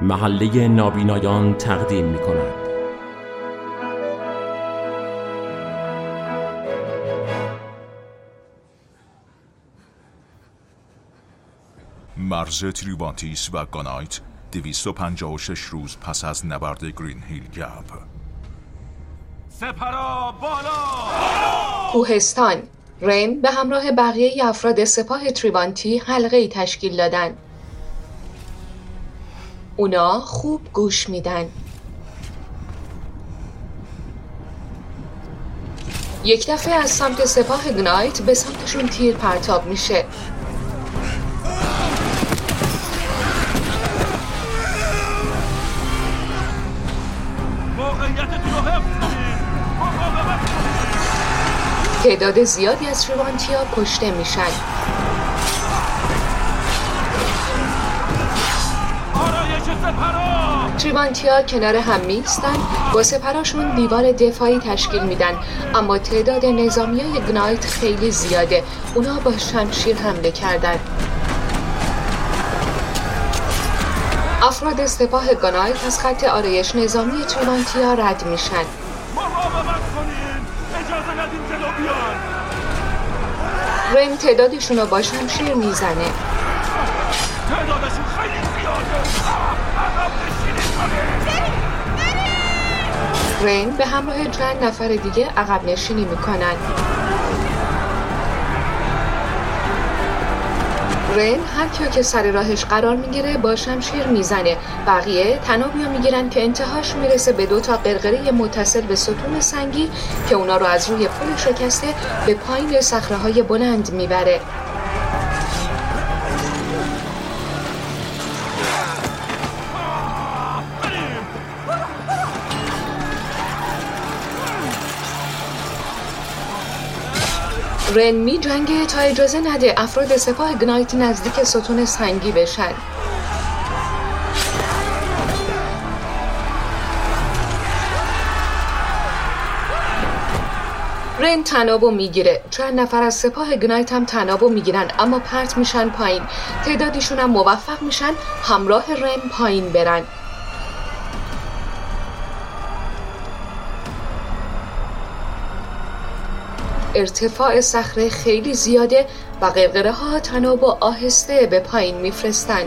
محله نابینایان تقدیم می کند. مرز تریوانتیس و گانایت 256 روز پس از نبرد گرین هیل گپ. سپرا بالا! کوهستان. رین به همراه بقیه افراد سپاه تریوانتی حلقه‌ای تشکیل دادن. اونا خوب گوش میدن. یک دفعه از سمت سپاه گنایت به سمتشون تیر پرتاب میشه. تعداد زیادی از تریوانتیا کشته میشن. تریوانتیا کنار هم میستن، با سپراشون دیوار دفاعی تشکیل میدن، اما تعداد نظامیای گنایت خیلی زیاده. اونا با شمشیر حمله کردن. افراد سپاه گنایت از خط آرایش نظامی تریوانتیا رد میشن. رین تعدادشون رو با شمشیر میزنه. تعدادشون خیلی زیاده. رین به همراه چند نفر دیگه عقب نشینی میکنن. رین هر کیو که سر راهش قرار میگیره با شمشیر میزنه. بقیه تنابیو میگیرن که انتهاش میرسه به 2 تا قرقره متصل به ستون سنگی که اونا رو از روی پل شکسته به پایین صخره‌های بلند میبره. رین می جنگه تا اجازه نده افراد سپاه گنایت نزدیک ستون سنگی بشن. رین تنابو میگیره. چند نفر از سپاه گنایت هم تنابو میگیرن اما پرت میشن پایین. تعدادیشون هم موفق میشن همراه رین پایین برن. ارتفاع صخره خیلی زیاده و قرقره ها تنابو آهسته به پایین میفرستن.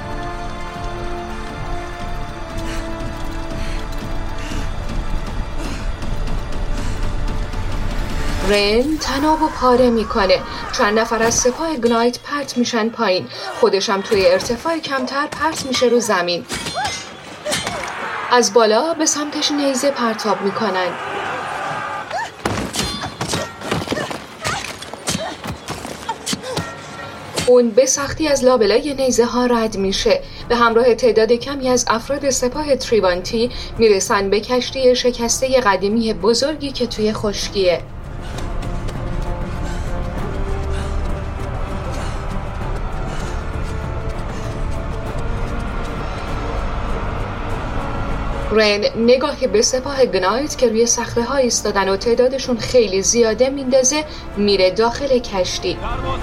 رین تنابو پاره میکنه. چند نفر از سپاه گنایت پرت میشن پایین. خودشم توی ارتفاع کمتر پرت میشه رو زمین. از بالا به سمتش نیزه پرتاب میکنن. اون به سختی از لابلای نیزه ها رد میشه. به همراه تعداد کمی از افراد سپاه تریوانتی میرسن به کشتی شکسته قدیمی بزرگی که توی خشکیه. رین نگاهی به سپاه گنایت که روی صخره ها ایستادن و تعدادشون خیلی زیاده میندازه. میره داخل کشتی.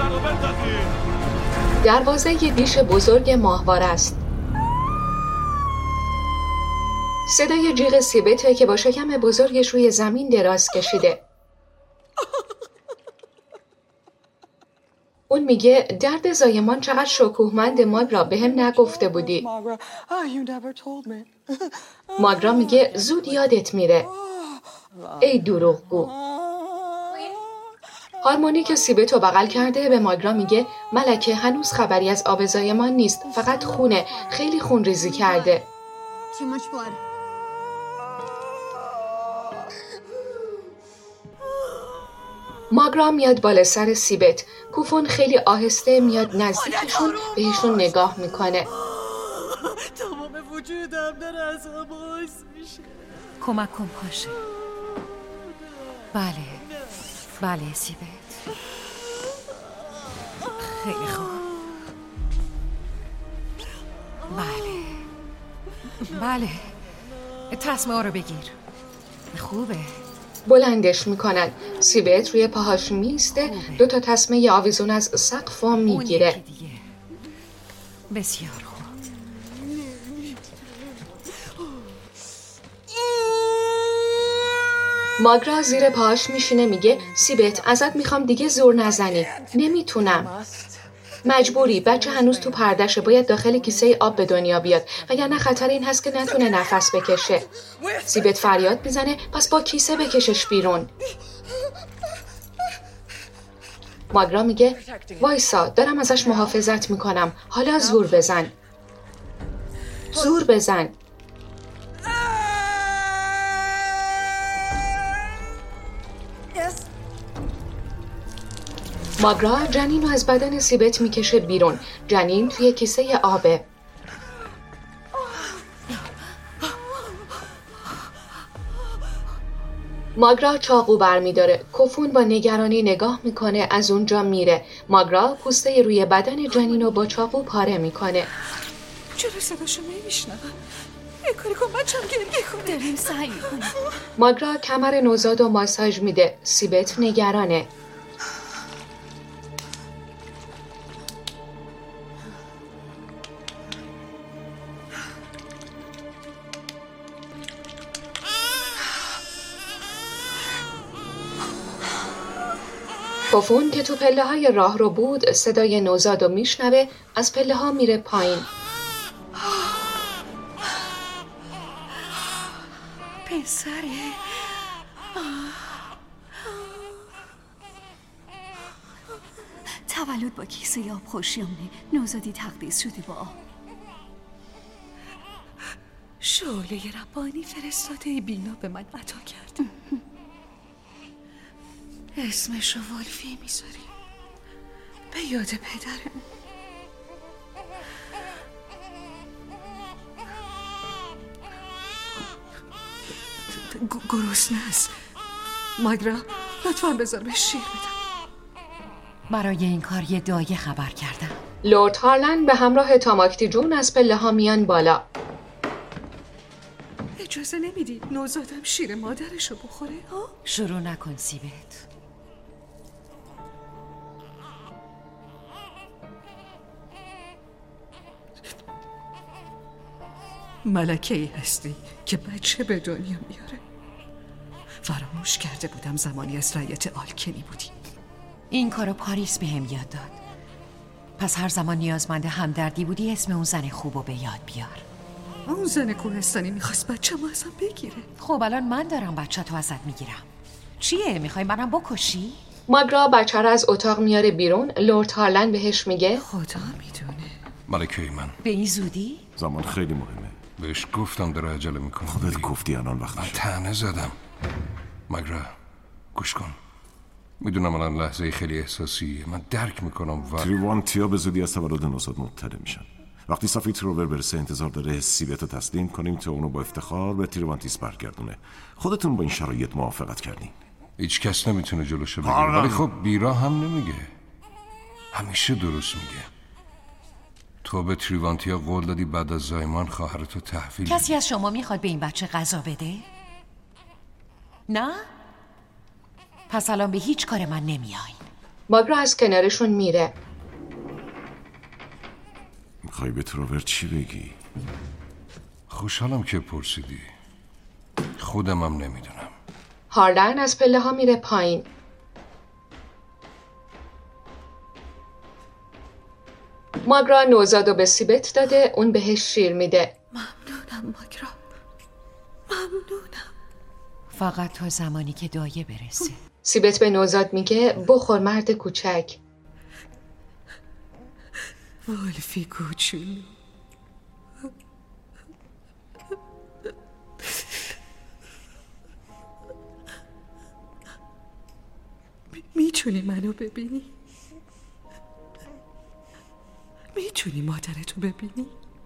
دروازه یه دیش بزرگ ماهواره است. صدای جیغ سیبته که با شکم بزرگش روی زمین دراز کشیده. اون میگه درد زایمان چقدر شکوهمند، ماگرا بهم نگفته بودی. ماگرا میگه زود یادت میره. ای دروغگو. هارمونی که سیبتو بغل کرده به ماگرا میگه ملکه هنوز خبری از آب زایمان نیست، فقط خونه، خیلی خون ریزی کرده. ماگرا میاد بالا سر سیبت. کوفون خیلی آهسته میاد نزدیکشون، بهشون نگاه میکنه. تمام وجودم داره از باعث میشه. کمک کن پاشه. بله سیبت. خیلی خوب. بله تصمیم رو بگیر. خوبه. بلندش میکنن. سیبت روی پاهاش میسته. 2 تا تسمه آویزون از سقف میگیره. بسیار خوب. ماگرا زیر پاهاش میشینه میگه سیبت ازت میخوام دیگه زور نزنی. نمیتونم. مجبوری. بچه هنوز تو پردشه. باید داخل کیسه آب به دنیا بیاد وگرنه خطر این هست که نتونه نفس بکشه. سیبت فریاد میزنه پس با کیسه بکشش بیرون. ماگرا میگه وایسا دارم ازش محافظت میکنم. حالا زور بزن. زور بزن. ماگرا جنین رو از بدن سیبت میکشه بیرون. جنین توی کیسه آبه. ماگرا چاقو برمیداره. کوفون با نگرانی نگاه میکنه از اونجا میره. ماگرا پوسته روی بدن جنین رو با چاقو پاره میکنه. چرا صداشو نمیشنوم؟ یه کاری کن بچه‌م گریه کنه. داریم سعی میکنم. ماگرا کمر نوزاد و ماساژ میده. سیبت نگرانه. کوفون که تو پله های راه رو بود صدای نوزاد رو میشنوه. از پله ها میره پایین. پسره تولد با کیسه آب خوشیامونه. نوزادی تقدیس شده با آب. شعله ربانی فرستاده بینا به من عطا کرد. اسمشو ولفی میذاری به یاد پدرم. گرسنه است. ماگرا لطفاً بذار به شیر بدم. برای این کار یه دایه خبر کردم. لورد هارلن به همراه تاماکتی جون از پله ها میان بالا. اجازه نمیدی نوزادم شیر مادرشو بخوره ها؟ شروع نکن سیبت. ملکه‌ای هستی که بچه به دنیا میاره. فراموش کرده بودم زمانی از رعیت آلکنی بودی. این کارو پاریس بهم یاد داد. پس هر زمان نیازمند همدردی بودی اسم اون زن خوبو به یاد بیار. اون زن کوهستانی میخواست بچه‌مو ازم بگیره. خب الان من دارم بچه‌تو ازت میگیرم. چیه؟ میخوای منم بکشی؟ ماگرا بچه رو از اتاق میاره بیرون. لورد هارلن بهش میگه خدا میدونه. ملکه من به این زودی؟ زمان خیلی مهمه. بهش گفتم داره عجله میکنه. خودت گفتی الان وقتشه. من طعنه زدم. ماگرا گوش کن. میدونم الان لحظه خیلی احساسیه. من درک میکنم تریوانتیا به زودی از تولد نوزاد مطلع میشن. وقتی صفی تروور برسه انتظار داره سیبت رو تسلیم کنیم تا اونو با افتخار به تریوانتیس برگردونه. خودتون با این شرایط موافقت کردین. هیچ کس نمیتونه جلوشو بگیره. ولی خب بیرا هم نمیگه. همیشه درست میگه. تو به تریوانتیا قول دادی بعد از زایمان خواهرتو تحویل. کسی از شما میخواد به این بچه غذا بده؟ نه؟ پس الان به هیچ کار من نمیای. ماگرا از کنارشون میره. میخوای به تروور چی بگی؟ خوشحالم که پرسیدی. خودم هم نمیدونم. هارلن از پله ها میره پایین. ماگرا نوزادو به سیبت داده. اون بهش شیر میده. ممنونم ماگرا. ممنونم. فقط تا زمانی که دایه برسه. سیبت به نوزاد میگه بخور مرد کوچک. ولفی کوچولو. میتونی منو ببینی؟ میتونی مادرتو ببینی؟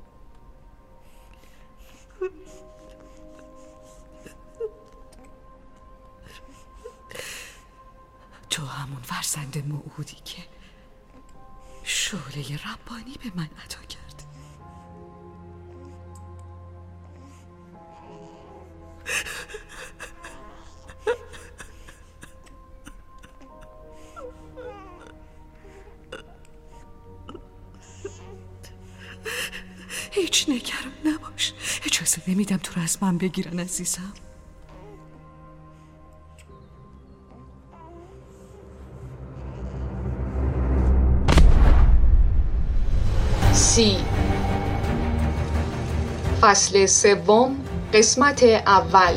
تو همون فرزند موعودی که شعله ربانی به من عطا کرد. هیچ نگران نباش. اجازه نمیدم تو رو از من بگیرن عزیزم. سی. فصل سوم، قسمت اول.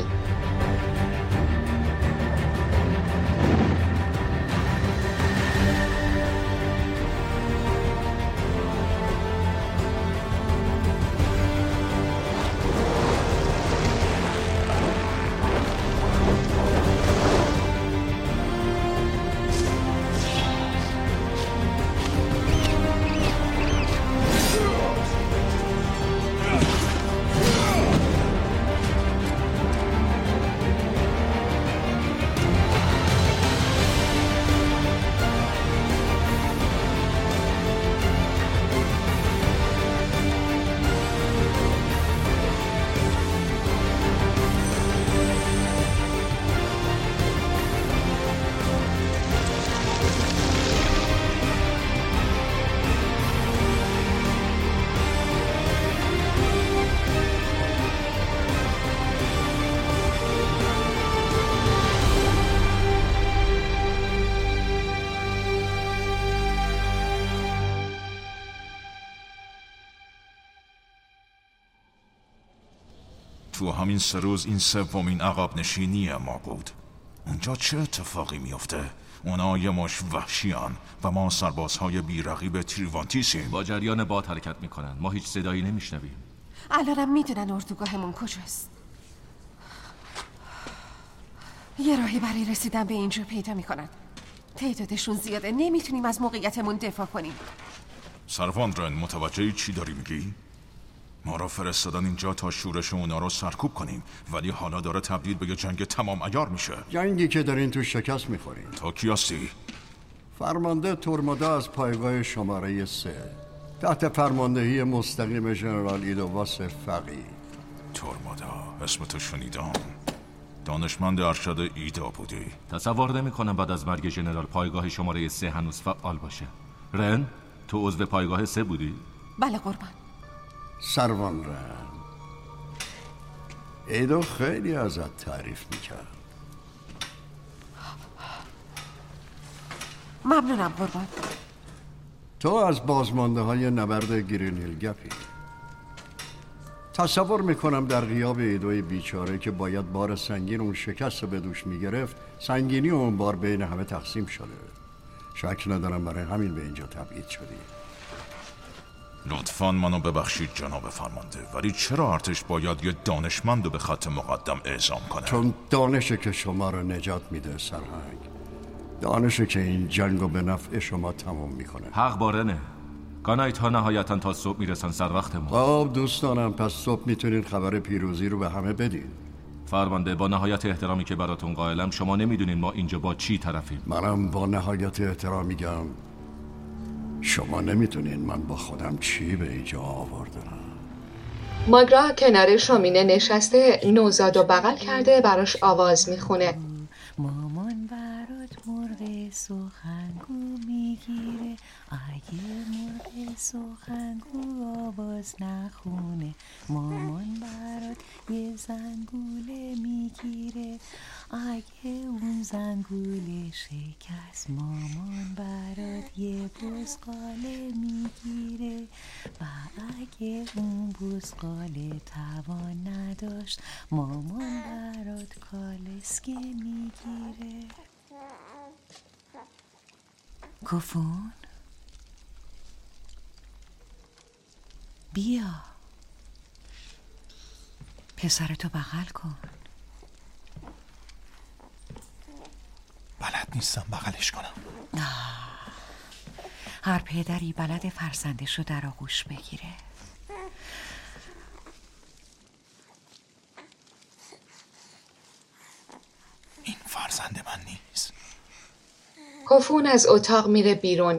تو همین 3 روز این سومین عقب نشینی ما بود. اونجا چه اتفاقی میفته؟ اونا یه مش وحشیان و ما سربازهای بی‌رقیب تریوانتیسیم. با جریان باد حرکت میکنن. ما هیچ صدایی نمیشنویم. الانم میدونن اردوگاهمون کجاست. یه راهی برای رسیدن به اینجا پیدا میکنن. تعدادشون زیاده، نمیتونیم از موقعیتمون دفاع کنیم. سرواندرن، متوجه چی داری میگی؟ ما را فرستادن اینجا تا شورش اونا رو سرکوب کنیم، ولی حالا داره تبدیل به یه جنگ تمام عیار میشه. جنگی که دارین تو شکست میخورین. تا کی هستی؟ فرمانده تورمادا از پایگاه شماره 3 تحت فرماندهی مستقیم ژنرال ایدواس فقی. تورمادا، اسم تو شنیدم. دانشمند ارشد ایدا بودی. تصور نمی کنم بعد از مرگ ژنرال پایگاه شماره 3 هنوز فعال باشه. رن، تو عضو پایگاه 3 بودی؟ بله قربان. سروان رن، ایدو خیلی ازت تعریف میکرد. ممنونم قربان. تو از بازمانده های نبرد گرین هیل گپی. تصور میکنم در غیاب ایدوی بیچاره که باید بار سنگین اون شکست رو به دوش میگرفت، سنگینی اون بار بین همه تقسیم شده. شک ندارم برای همین به اینجا تبعید شدی. لطفاً منو ببخشید جناب فرمانده، ولی چرا ارتش باید یه دانشمند رو به خط مقدم اعزام کنه؟ چون دانشه که شما رو نجات میده سرهنگ. دانشه که این جنگو به نفع شما تمام میکنه. حق بارنه. کانایت ها نهایتاً تا صبح میرسن سر وقت ما. خب دوستانم، پس صبح میتونین خبر پیروزی رو به همه بدین. فرمانده، با نهایت احترامی که براتون قائلم، شما نمیدونین ما اینجا با چی طرفیم. منم با نهایت احترام میگم شما نمیدونین من با خودم چی به اینجا آوردم. ماگرا کنار شومینه نشسته، نوزاد و بغل کرده براش آواز میخونه. مامان برات مرغ سخنگو میگیره، اگه مرغ سخنگو آواز نخونه. مامان برات یه زنگوله میگیره، اگه اون زنگوله شکست. مامان برات یه بزغاله میگیره، و اگه اون بزغاله توان نداشت. مامان برات کالسکه میگیره. کوفون بیا، پسرتو بغل کن. بلد نیستم بغلش کنم. هر پدری بلد فرزندشو در آغوش بگیره. این فرزند من نیست. کوفون از اتاق میره بیرون.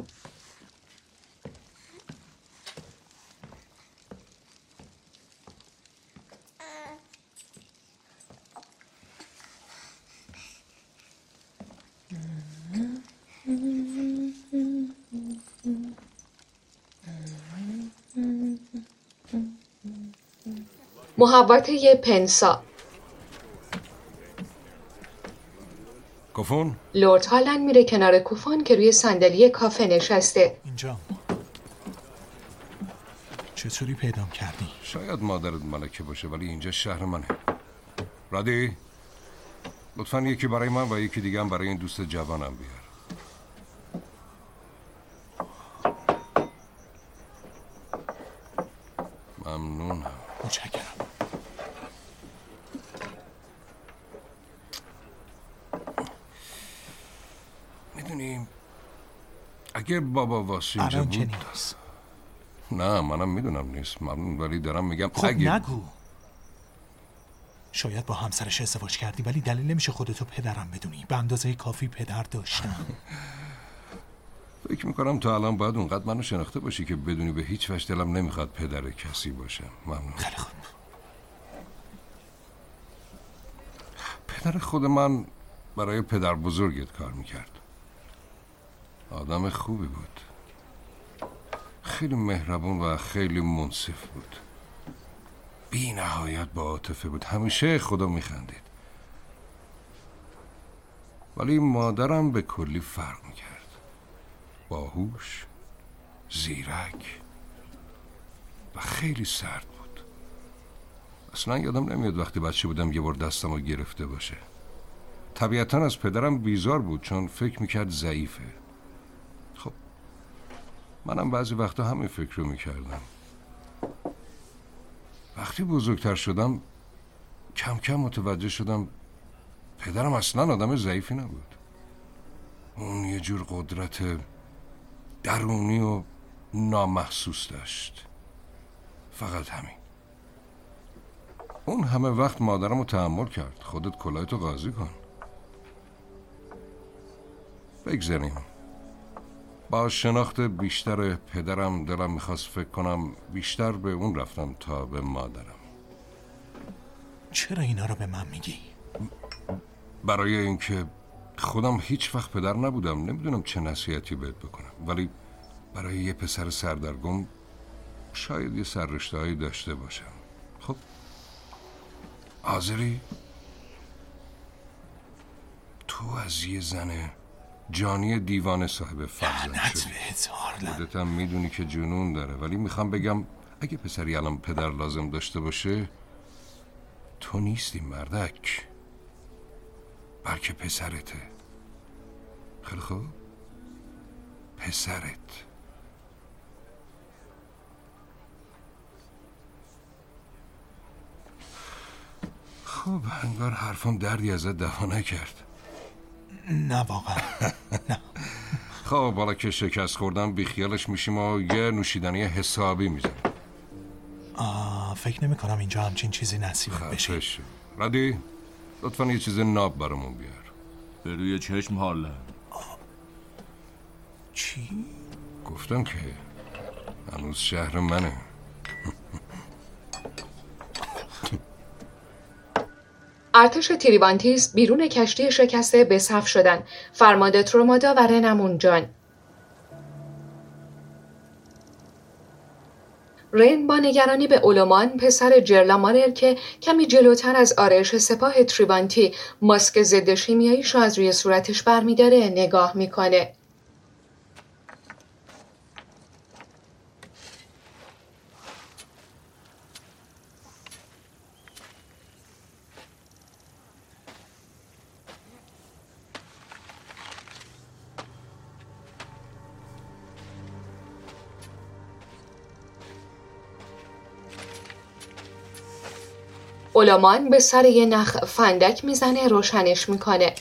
محوطه پنسا. کوفون؟ لورد هالند میره کنار کوفون که روی صندلی کافه نشسته. اینجا چطوری پیدام کردی؟ شاید مادرت ملکه باشه ولی اینجا شهر منه. رادی لطفاً یکی برای من و یکی دیگه هم برای این دوست جوانم بیار. ممنونم. متشکرم. میدونیم اگه بابا واسه اینجا بود نیست. نه منم میدونم نیست. ممنون ولی دارم میگم خب اگه نگو. شاید با همسرش ازدواج کردی ولی دلیل نمیشه خودتو پدرم بدونی. به اندازه کافی پدر داشتم. فکر میکنم تا الان باید اونقدر منو شناخته باشی که بدونی به هیچ وجه دلم نمیخواد پدر کسی باشم. ممنون. خیلی خوب. پدر خود من برای پدر بزرگت کار میکرد. آدم خوبی بود. خیلی مهربون و خیلی منصف بود. بی نهایت با عاطفه بود. همیشه خدا میخندید. ولی مادرم به کلی فرق میکرد. باهوش، زیرک و خیلی سرد بود. اصلا یادم نمیاد وقتی بچه بودم یه بار دستمو گرفته باشه. طبیعتا از پدرم بیزار بود چون فکر میکرد ضعیفه. خب منم بعضی وقتا همین فکر رو میکردم. وقتی بزرگتر شدم کم کم متوجه شدم پدرم اصلا آدم ضعیفی نبود. اون یه جور قدرت درونی و نامحسوس داشت. فقط همین. اون همه وقت مادرم رو تحمل کرد. خودت کلاهتو قاضی کن. بگذاریم. با شناخت بیشتر پدرم دلم میخواست فکر کنم بیشتر به اون رفتم تا به مادرم. چرا اینا رو به من میگی؟ برای اینکه خودم هیچ وقت پدر نبودم. نمیدونم چه نصیحتی بهت بکنم ولی برای یه پسر سردرگم شاید یه سررشته‌هایی داشته باشم. خب حاضری؟ تو از یه زن جانی دیوانه صاحب فرزند شدی. خودت هم میدونی که جنون داره ولی میخوام بگم اگه پسری الان پدر لازم داشته باشه تو نیستی مردک، بلکه پسرته. خیلی خوب؟ پسرت. خب انگار حرفم دردی ازت دوا نکرد. نه واقعا نه. خب بالا که شکست خوردم بیخیالش میشیم و یه نوشیدنی حسابی میزنیم. فکر نمی کنم اینجا همچین چیزی نصیبت بشه. ردی لطفا یه چیز ناب برامون بیار. به روی چشم حالا. چی؟ گفتم که هنوز شهر منه. ارتش تریوانتیس بیرون کشتی شکسته به صف شدن. فرمانده ترومادا و رنمون جان. رن با نگرانی به اولومان پسر جرلامارر که کمی جلوتر از آرایش سپاه تریوانتی ماسک ضد شیمیاییشو از روی صورتش برمی‌داره نگاه میکنه. اولومان به سر یه نخ فندک میزنه روشنش میکنه.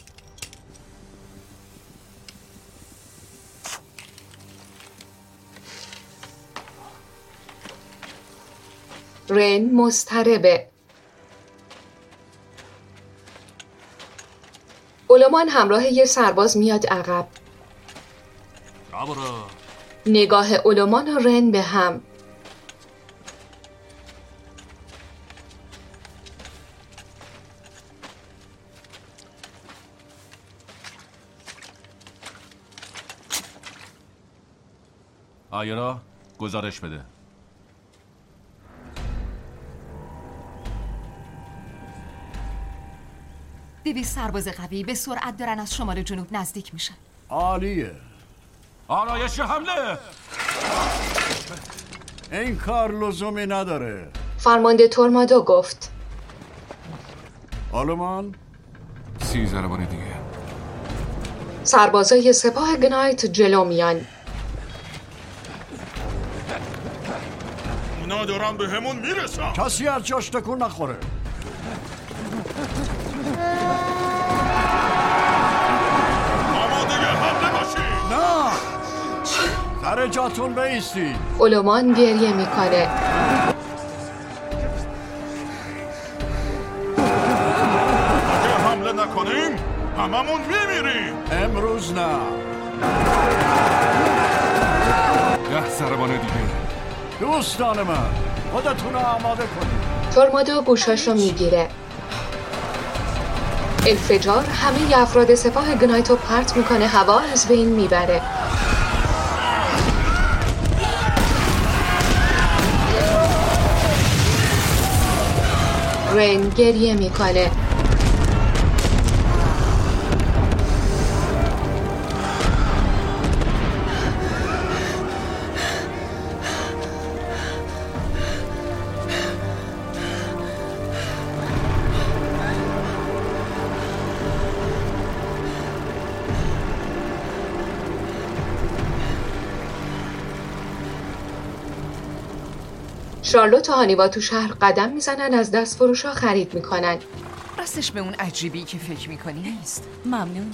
رن مضطربه. اولومان همراه یه سرباز میاد عقب. نگاه اولومان و رن به هم. آیرا گزارش بده. دویست سرباز قوی به سرعت دارن از شمال جنوب نزدیک میشن. عالیه. آرایش حمله. این کار لزومی نداره. فرمانده تورمادو گفت. آلمان 30 ضربان دیگه. سربازای سپاه گنایت جلو میان. اونا دارن به همون میرسن. کسی از جاش تکون نخوره. آماده حمله باشید. نه سر جاتون بایستید. اولومان گریه میکنه. اگه حمله نکنیم هممون میمیریم. امروز نه. 10 ضربان دیگه. دوستان من خودتون رو آماده کنید. تورمادو گوشاشو میگیره. انفجار همه افراد سپاه گنایتو پرت میکنه، هوا از بین میبره. رن گریه میکنه. شارلوت و هانیوا تو شهر قدم میزنن، از دست فروشا خرید میکنن. راستش به اون عجیبی که فکر میکنی نیست. ممنون.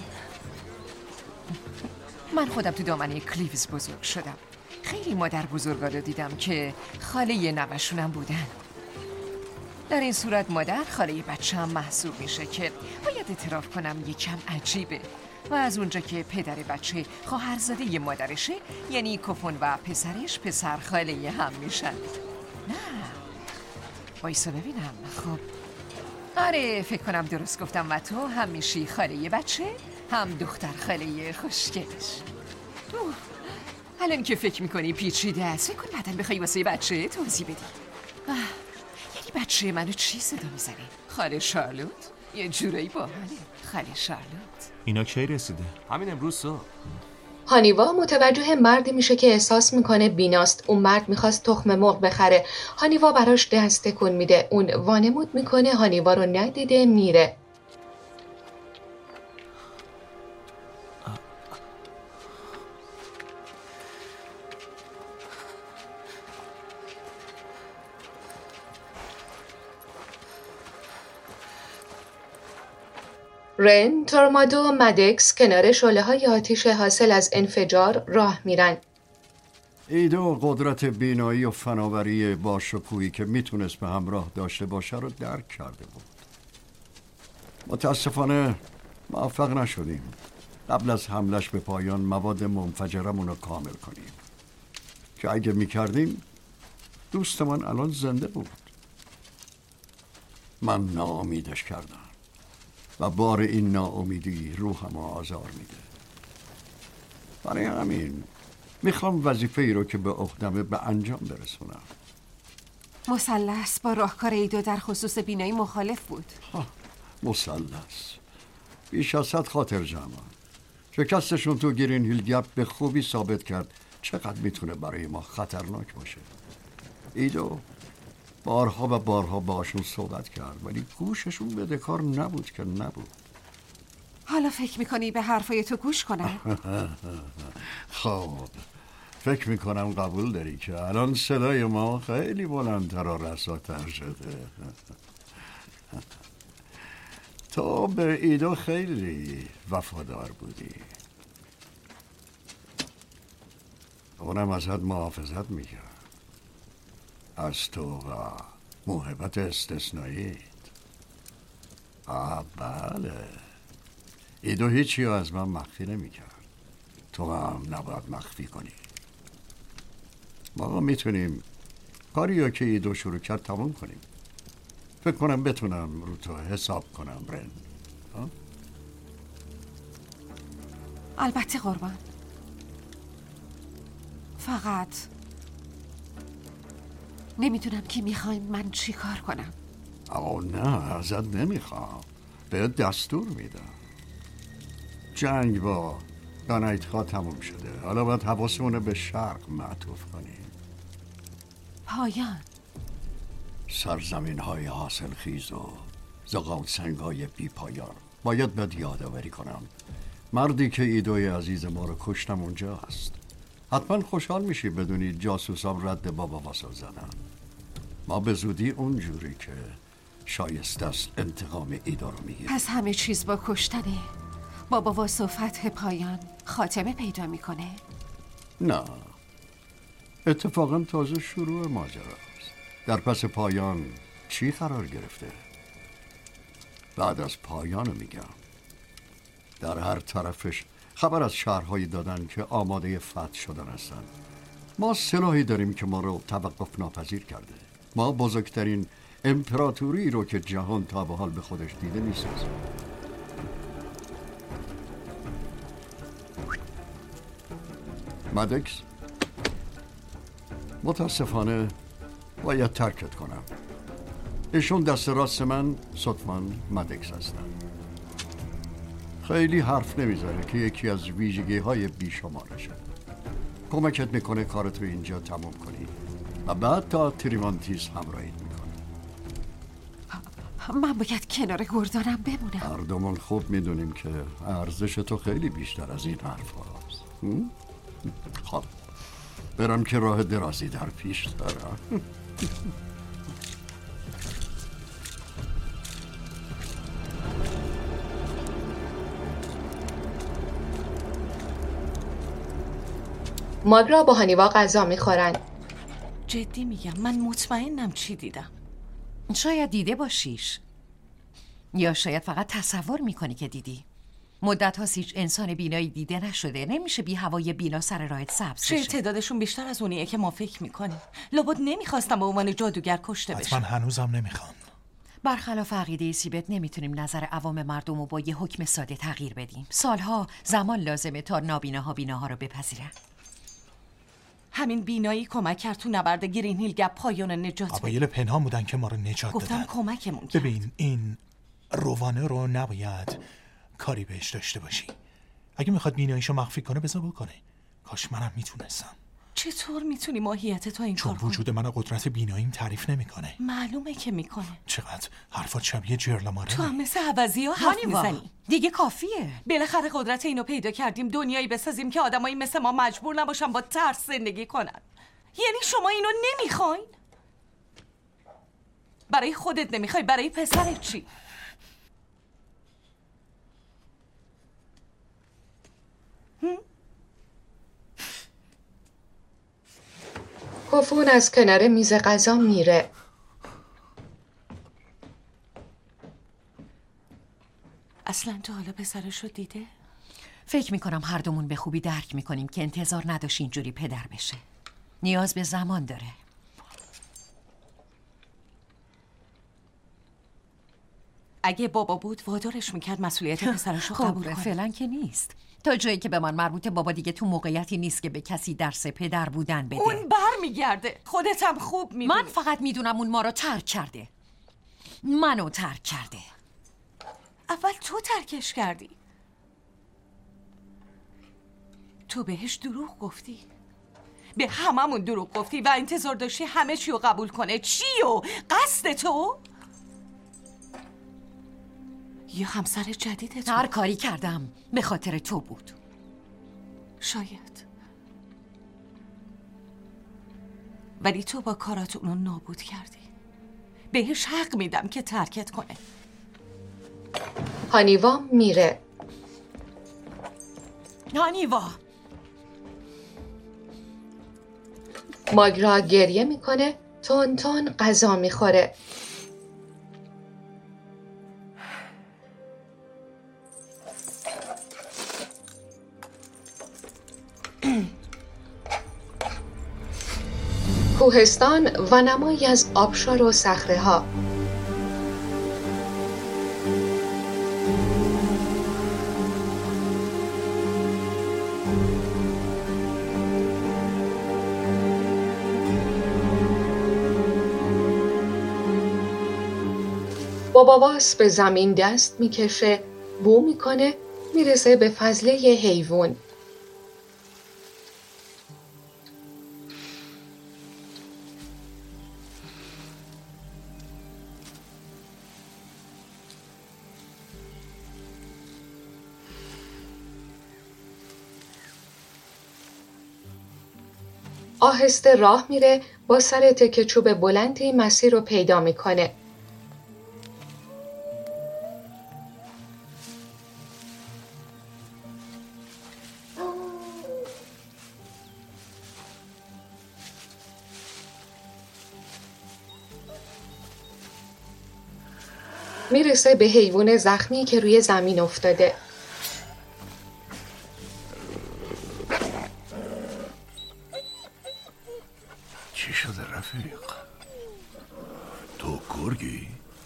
من خودم تو دامنه کلیوز بزرگ شدم. خیلی مادر بزرگا رو دیدم که خاله نوه‌شونم بودن. در این صورت مادر خاله بچه هم محسوب میشه که باید اعتراف کنم یکم عجیبه. و از اونجا که پدر بچه خواهرزاده مادرشه، یعنی کوفون و پسرش پسر خاله هم میشن. نه وایسا ببینم. خب آره فکر کنم درست گفتم و تو هم میشی خاله بچه هم دختر خاله خوشگلش. الان که فکر میکنی پیچیده است، فکر کن بعدن بخوای واسه بچه توضیح بدی. یعنی بچه منو چی صدا میزنه؟ خاله شارلوت؟ یه جورایی باحاله. خاله شارلوت. اینا کی رسیده؟ همین امروز صبح. هانیوا متوجه مردی میشه که احساس میکنه بیناست. اون مرد میخواست تخم مرغ بخره. هانیوا براش دست تکون میده. اون وانمود میکنه هانیوا رو ندیده میره. رن، تورمادو و مدکس کنار شعله‌های آتش حاصل از انفجار راه میرن. ایدو قدرت بینایی و فناوری باشکوهی که میتونست به همراه داشته باشه رو درک کرده بود. متاسفانه موفق نشدیم قبل از حملش به پایان مواد منفجرمون رو کامل کنیم که اگه میکردیم دوستمان الان زنده بود. من ناامیدش کردم و بار این ناامیدی روحم آزار میده. برای همین میخوام وظیفه ای رو که به عهدمه به انجام برسونم. مثلث با راهکار ایدو در خصوص بینایی مخالف بود. مثلث بیش از 100 خاطر جمع. شکستشون تو گرین هیل گپ به خوبی ثابت کرد چقدر میتونه برای ما خطرناک باشه. ایدو بارها و بارها باشون صحبت کرد ولی گوششون بدهکار نبود که نبود. حالا فکر میکنی به حرفای تو گوش کنم؟ خب فکر میکنم قبول داری که الان صدای ما خیلی بلندتر و رساتر شده. تو به ایدو خیلی وفادار بودی. اونم ازت محافظت میکرد، از تو و موهبت استثنائیت. بله ایدو هیچی از من مخفی نمیکرد. تو هم نباید مخفی کنی. ما میتونیم کاریو که ایدو شروع کرد تموم کنیم. فکر کنم بتونم رو تو حساب کنم رن. البته قربان. فقط نمیدونم که میخوایم من چی کار کنم. نه ازت نمیخوام، بهت دستور میدم. جنگ با گانایت ها تموم شده، حالا باید حواسمون به شرق معطوف کنیم. پایان. سرزمین های حاصل خیز و زغال سنگ های بی پایان. باید بهت یادآوری کنم مردی که ایدوی عزیز ما رو کشتم اونجا است. حتما خوشحال میشی بدونی جاسوسام رد بابا واسه زدن. ما به زودی اونجوری که شایسته است انتقام ایدا رو میگیریم. پس همه چیز با کشتنه. بابا واسه فتح پایان خاتمه پیدا میکنه؟ نه، اتفاقا تازه شروع ماجرا است. در پس پایان چی قرار گرفته؟ بعد از پایان رو میگم. در هر طرفش خبر از شهرهایی دادن که آماده فتح شدن هستن. ما سلاحی داریم که ما رو توقف ناپذیر کرده. ما بزرگترین امپراتوری رو که جهان تا به حال به خودش دیده میسازیم. مدکس، متاسفانه باید ترکت کنم. ایشون دست راست من سطفان مدکس هستن. خیلی حرف نمیذاره که یکی از ویژگی های بیشمارشه. کمکت میکنه کارت رو اینجا تموم کنی و بعد تا تریوانتیس همراهیت میکنه. من باید کنار گردانم بمونم. هر دومون خوب میدونیم که ارزش تو خیلی بیشتر از این حرف هاست. خب برم که راه درازی در پیش دارم. ماگرا با هانیوا غذا میخورن. جدی میگم من مطمئنم چی دیدم. شاید دیده باشیش، یا شاید فقط تصور میکنی که دیدی. مدت هاست هیچ انسان بینایی دیده نشده. نمیشه بی هوای بینا سر راهت سبز شاید بشه. تعدادشون بیشتر از اونیه که ما فکر میکنیم. لابد نمیخواستم به عنوان جادوگر کشته بشه. حتما هنوزم نمیخوان. برخلاف عقیده سیبت نمیتونیم نظر عوام مردم رو با یه حکم ساده تغییر بدیم. سالها زمان لازمه تا نابیناها بیناها رو بپذیرن. همین بینایی کمک کرد تو نبرد گرین هیل گپ پایان نجات بده. اوایل پنهان بودن که ما رو نجات گفتم دادن. کمکمون کرد. ببین این روانه رو نباید کاری بهش داشته باشی. اگه میخواد بیناییشو مخفی کنه بذار بکنه. کاش منم میتونستم. چطور میتونی ماهیت تو این چون کار کنی؟ وجود من قدرت بیناییم تعریف نمیکنه. معلومه که میکنه. چقدر حرفات شبیه جرلماره. تو هم مثل عوضی ها حرف میزنی. دیگه کافیه. بالاخره قدرت اینو پیدا کردیم، دنیایی بسازیم که آدمایی مثل ما مجبور نباشن با ترس زندگی کنن. یعنی شما اینو نمیخواین؟ برای خودت نمیخوای، برای پسرت چی؟ کوفون از کنار میز غذا میره. اصلا تو حالا پسرشو دیده؟ فکر میکنم هر دومون به خوبی درک میکنیم که انتظار نداشت اینجوری پدر بشه. نیاز به زمان داره. اگه بابا بود وادارش میکرد مسئولیت پسرشو قبول کنه. فعلا که نیست. تا جایی که به من مربوطه بابا دیگه تو موقعیتی نیست که به کسی درس پدر بودن بده. اون بر میگرده. خودت هم خوب میدونی. من فقط میدونم اون ما رو ترک کرده. منو ترک کرده. اول تو ترکش کردی. تو بهش دروغ گفتی. به هممون دروغ گفتی و انتظار داشتی همه چی رو قبول کنه. چی و قصد تو؟ یا همسر جدیدت؟ هر کاری کردم به خاطر تو بود. شاید، ولی تو با کارات اونو نابود کردی. بهش حق میدم که ترکت کنه. هانیوا میره. هانیوا. ماگرا گریه میکنه، تون تون غذا میخوره. کوهستان و نمایی از آبشار و صخره ها. بابا واس به زمین دست میکشه، بو میکنه، میرسه به فضله ی حیوان. آهسته راه میره، با سر تکه چوب بلندی مسیر رو پیدا میکنه. میرسه به حیوان زخمی که روی زمین افتاده. چی شده رفیق؟ تو گرگی؟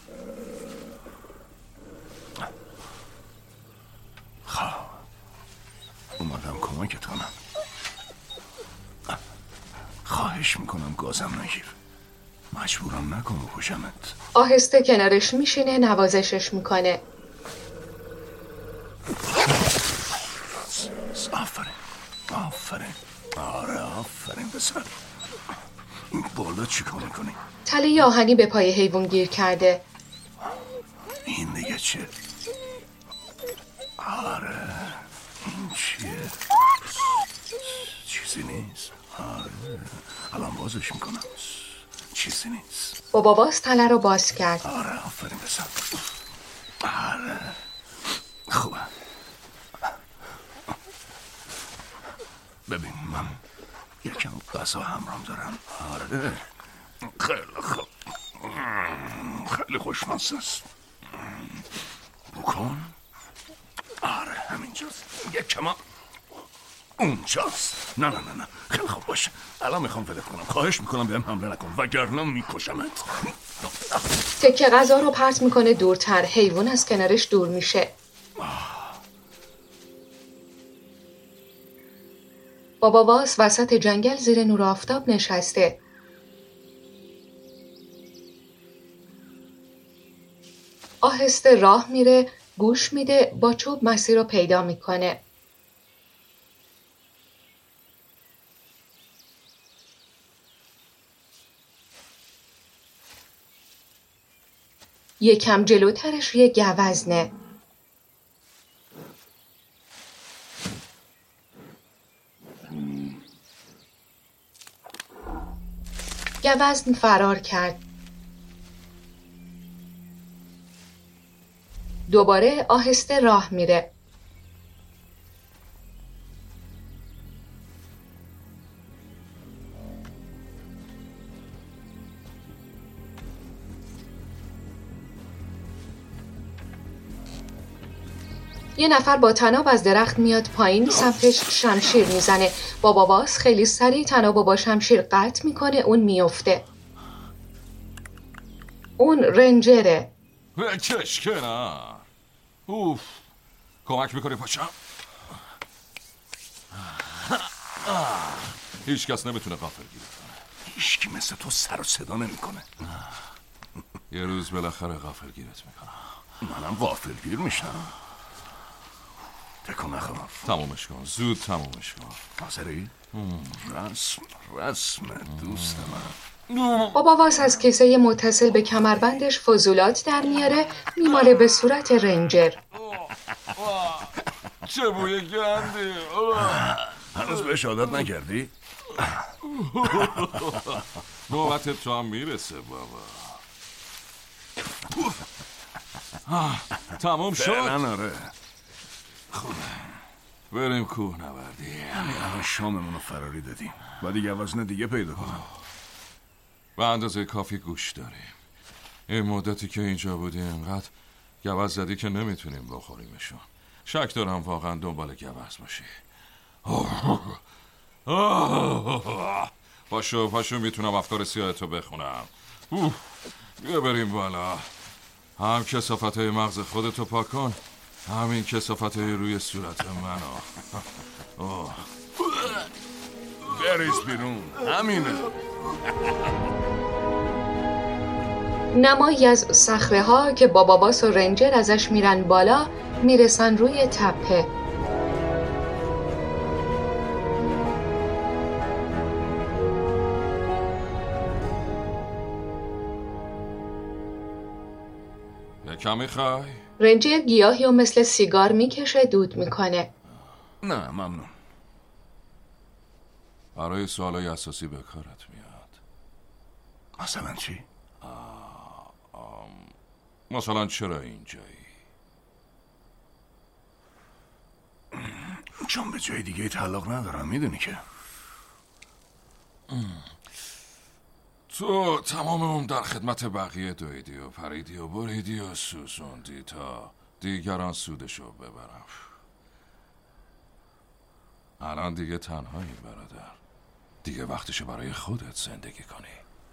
خب اومدم کمکت کنم. خواهش میکنم گازم نگیر. مجبورم نکن بکشمت. آهسته کنارش میشینه، نوازشش میکنه. آفرین. آره آفرین بسر. این بالا چی کار میکنی؟ تله آهنی به پای حیوان گیر کرده. این دیگه چیه؟ آره این چیه؟ چیزی نیست. آره الان بازش میکنم. چیزی نیست. باباس تله رو باز کرد. آره آفرین بسر. آره خوبه. ببین من یکم غذا همرام دارم. آره خیلی خوب. خیلی خوشمزه است. بکن. آره همینجاست. یکم اونجاست. نه خیلی خوب باشه. الان میخوام ولت کنم. خواهش میکنم بهم حمله نکن وگرنه میکشمت. تکه غذا رو پرت میکنه دورتر. حیوان از کنارش دور میشه. بابا واس وسط جنگل زیر نور آفتاب نشسته. آهسته راه میره، گوش میده، با چوب مسیر رو پیدا میکنه. یکم جلوترش یه گوزنه. گوزن فرار کرد. دوباره آهسته راه میره. یه نفر با طناب از درخت میاد پایین، سمتش شمشیر میزنه. بابا باس خیلی سریع طنابو با شمشیر قطع میکنه، اون میفته. اون رنجره. بکش کنار. اوف کمک میکنی پاشم؟ هیچ کس نمیتونه غافلگیری کنه. هیچ کی مثل تو سر و صدا نمیکنه. یه روز بالاخره غافلگیرت میکنم. منم غافلگیر میشم. تکون نخوام. تمومش کن. زود تمومش کن. حاضری؟ رسم دوست من. بابا واس از کیسه متصل به کمربندش فضولات در میاره، میماله به صورت رنجر. چه بوی گندی. هنوز بهش عادت نکردی؟ نوبت تو هم میرسه بابا. تمام شد؟ آره. خوبه بریم کوه نوردی. الان شاممونو فراری دادیم. باید یه وزن دیگه پیدا کنم. به اندازه کافی گوش داریم. این مدتی که اینجا بودی اینقدر گوز زدی که نمیتونیم بخوریمشون. شک دارم واقعا دنبال گوز باشی. پاشو میتونم افکار سیاهتو بخونم. بیا بریم بالا. هم کثافت‌های مغز خودتو پاک کن، همین کثافت‌های روی صورت منو. بریز بیرون. همینه. نمایی از صخره ها که بابا باس و رنجر ازش میرن بالا، میرسن روی تپه. کمی خواهی؟ رنجر گیاهی و مثل سیگار میکشه، دود میکنه. نه ممنون. برای سوالای اساسی به کارت میاد. مثلا چی؟ مثلا چرا اینجایی؟ چون به جای دیگه تعلق ندارم، میدونی که. تو تمام اون در خدمت بقیه دویدی و پریدی و بریدی و سوزوندی تا دیگران سودشو ببرم. الان دیگه تنهایی برادر. دیگه وقتشه برای خودت زندگی کنی.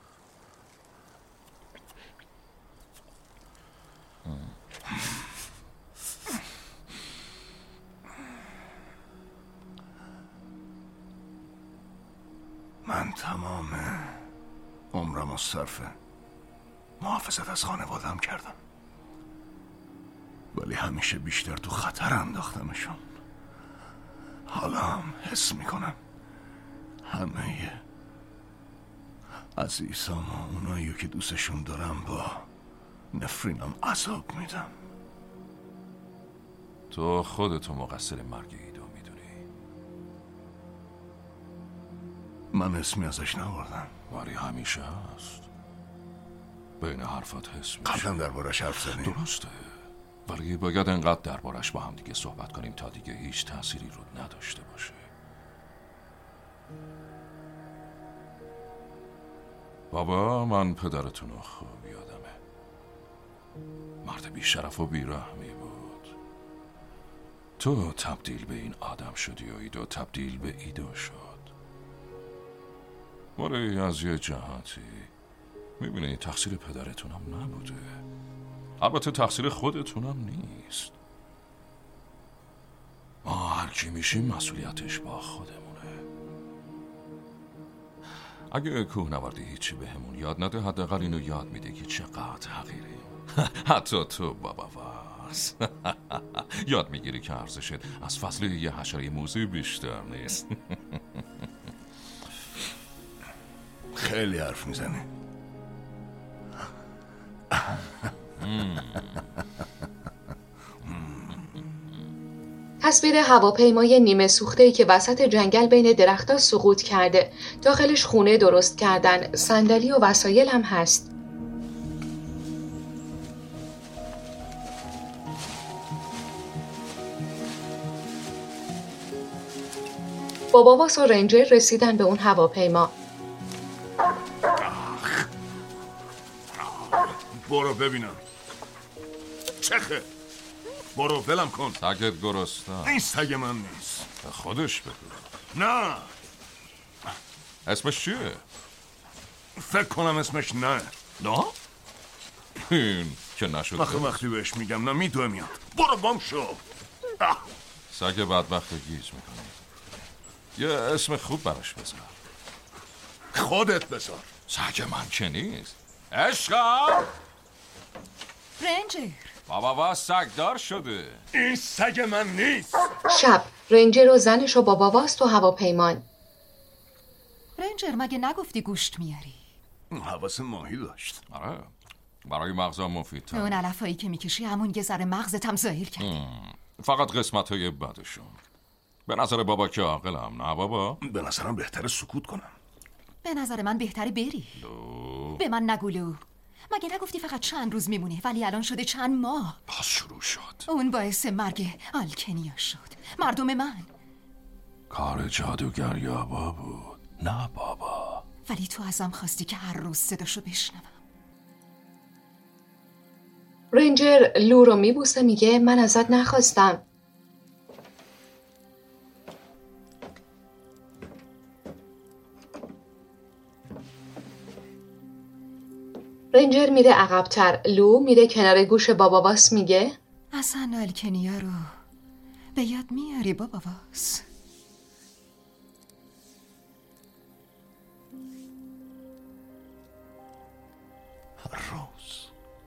من تمام عمرم صرف محافظت از خانوادم کردم، ولی همیشه بیشتر تو خطر انداختمشون. حالا هم حس میکنم همه عزیزام و اونایی که دوستشون دارم با نفرینم عذاب میدم. تو خودتو مقصر مرگ ایدو میدونی؟ من اسمی ازش نبردم، ولی همیشه هست. بین حرفات حس میشه. قبلا دربارش حرف زدیم. درسته، ولی باید انقدر دربارش با هم دیگه صحبت کنیم تا دیگه هیچ تأثیری رو نداشته باشه. بابا، من پدرتون رو خوب یادمه. مرد بی شرف و بی رحمی بود. تو تبدیل به این آدم شدی و ایدو تبدیل به ایدو شد. ولی از یه جهاتی میبینی تقصیر پدرتونم نبوده. البته تقصیر خودتونم نیست. ما هر کی میشیم مسئولیتش با خودمونه. اگه کوهنوردی هیچی بهمون یاد نده، حداقل اینو یاد میده که چقدر حقیریم. حتی تو بابا واس. یاد میگیری که ارزشت از فضل یه حشره موذی بیشتر نیست. خیلی حرف میزنی. تصویر هواپیمای نیمه سوخته‌ای که وسط جنگل بین درخت‌ها سقوط کرده. داخلش خونه درست کردن، صندلی و وسایل هم هست. بابا واس و رنجر رسیدن به اون هواپیما. برو ببینم. چخه؟ برو ولم کن. سگت گرسنه. این سگ من نیست. به خودش بگو. نه. اسمش چیه؟ فکر کنم اسمش نه. این که نشده. وقتی بهش میگم نه میدوه میاد. برو بام شو. سگ بدبخت گیج میکنی. یه اسم خوب براش بذار. خودت بذار. سگ من که نیست. عشقم. رنجر. بابا واس سگدار شده. این سگ من نیست. شب رنجر و زنش و بابا واس تو هواپیمان. رنجر مگه نگفتی گوشت میاری؟ حواس ماهی داشت. آره، برای مغزم مفیدتر. اون علفایی که میکشی همون یه ذره مغزتم زایل کرد. فقط قسمت های بدشون. به نظر بابا که عاقلم، نه بابا؟ به نظرم بهتره سکوت کنم. به نظر من بهتره بری. به من نگولو. مگه نگفتی فقط چند روز میمونه ولی الان شده چند ماه. باز شروع شد. اون باعث مرگ آلکنیا شد. مردم من. کار جادوگر یابا بود، نه بابا. ولی تو ازم خواستی که هر روز صداشو بشنوم. رنجر لو رو میبوسه، میگه من ازت نخواستم. رنجر میره عقب‌تر. لو میره کنار گوش بابا واس، میگه اصلا آلکنیا رو به یاد میاری بابا واس؟ هر روز.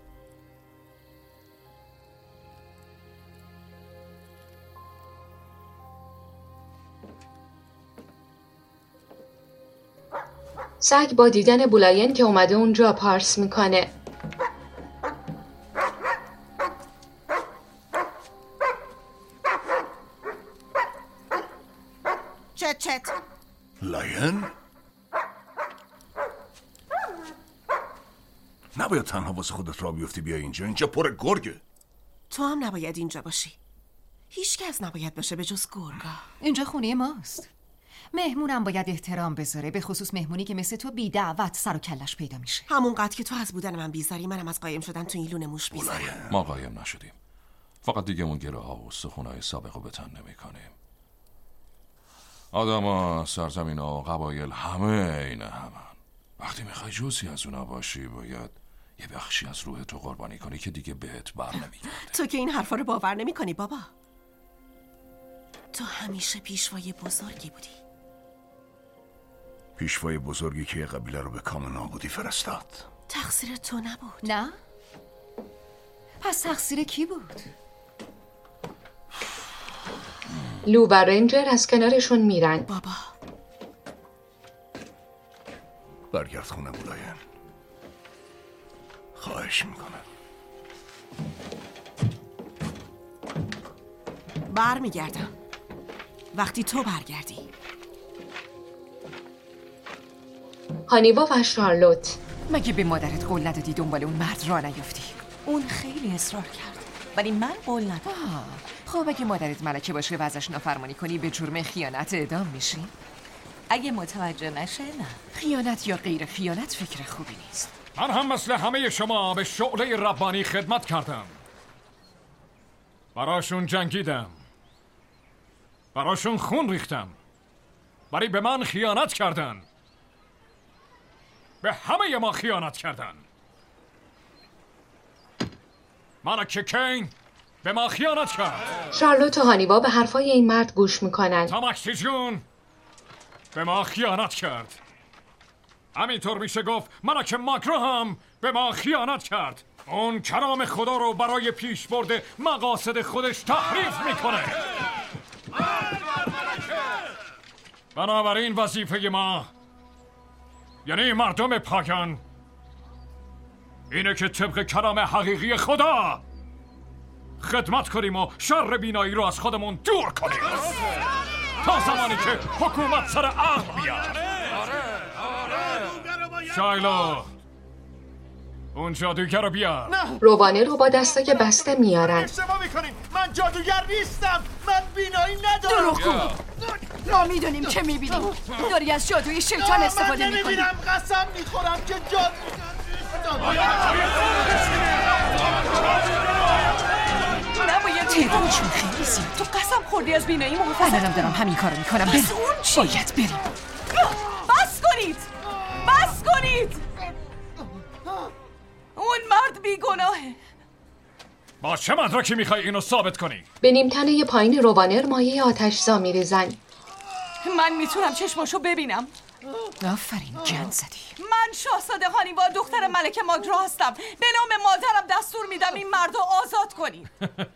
سگ با دیدن بولاین که اومده اونجا پارس میکنه. چت لاین؟ نباید تنها واسه خودت را بیفتی بیا اینجا پر گرگه. تو هم نباید اینجا باشی. هیچ کس نباید باشه به جز گرگا. اینجا خونه ماست. مهمونم باید احترام بذاره، به خصوص مهمونی که مثل تو بی دعوت سر و کلش پیدا میشه. همون قد که تو از بودن من بیزاری، منم از قایم شدن تو این لونه موش بیزارم. ما قایم نشدیم، فقط دیگه اون گره ها و سخونهای سابقو به تن نمی کنیم. آدم ها، سرزمین ها و قبایل همه این همن. وقتی میخوای جزئی از اونا باشی باید یه بخشی از روح تو قربانی کنی که دیگه بهت بر نمیگرده. تو که این حرفا رو باور نمی کنی بابا. تو همیشه پیشوای بزرگی بودی. پیشوای بزرگی که یه قبیله رو به کام نابودی فرستاد. تقصیر تو نبود. نه؟ پس تقصیر کی بود؟ لو و رنجر از کنارشون میرن. بابا برگرد خونه بولاین، خواهش میکنم. برمیگردم وقتی تو برگردی. هانیبا و شارلوت. مگه به مادرت قول ندادی دنبال اون مرد را نیفتی؟ اون خیلی اصرار کرد ولی من قول ندادم. خب اگه مادرت ملکه باشه و ازش نافرمانی کنی به جرم خیانت اعدام میشی؟ اگه متوجه نشه نه. خیانت یا غیر خیانت فکر خوبی نیست. من هم مثل همه شما به شعله ربانی خدمت کردم، براشون جنگیدم، براشون خون ریختم، ولی به من خیانت کردن. به همه ما خیانت کردن. ملکه کین به ما خیانت کرد. شارلوت و هانیبا به حرفای این مرد گوش میکنن. تاماکسی جون به ما خیانت کرد. همینطور میشه گفت ملکه ماگرا هم به ما خیانت کرد. اون کلام خدا رو برای پیش برده مقاصد خودش تحریف میکنه. بنابراین وظیفه ما، یعنی مردم پاگان، اینه که طبق کلام حقیقی خدا خدمت کنیم و شر بینایی رو از خودمون دور کنیم تا زمانی که حکومت سر عقل بیاد. شایلو اون جادوگر رو بیار. روبانه رو با دستای بسته میارن. اشتباه میکنیم، من جادوگر نیستم، من بینایی ندارم. دروغگو. ما میدونیم که میبینیم. داری از جادوی شیطان استفاده میکنی. من نمیبینم، قسم میخورم که نباید تعدادشون خیلی زیاد. تو قسم خوردی از بینایی موافقت. الانم دارم همین کارو میکنم. بس اون چی؟ باید بریم. بس کنید، بس کنید. اون مرد بیگناهه. با چه مدرکی میخوای اینو ثابت کنی؟ به نیمتنه پایین روبانر مایه آتش‌زا میریزن. من میتونم چشماشو ببینم. آفرین، گند زدی. من شاهزاده هانیبا دختر ملکه ماگرا هستم. به نام مادرم دستور میدم این مردو آزاد کنی.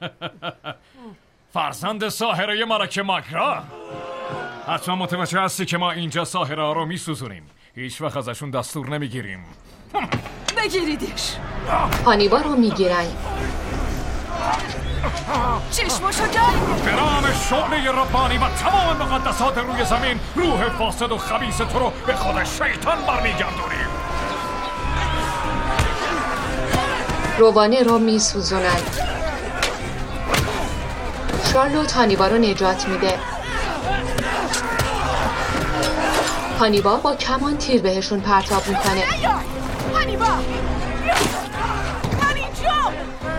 فرزند ساحره ملکه ماگرا؟ حتما متوجه هستی که ما اینجا ساحره ها رو میسوزونیم، هیچ وقت ازشون دستور نمیگیریم. بگیریدش. هانیبا رو میگیرن. چشماشو گرد. به نام شعله ربانی و تمام مقدسات روی زمین، روح فاسد و خبیث تو رو به خود شیطان برمیگردونیم. روبانه رو میسوزونن. شارلوت هانیبا رو نجات میده. هانیبا با کمان تیر بهشون پرتاب میکنه. هانیبا من اینجا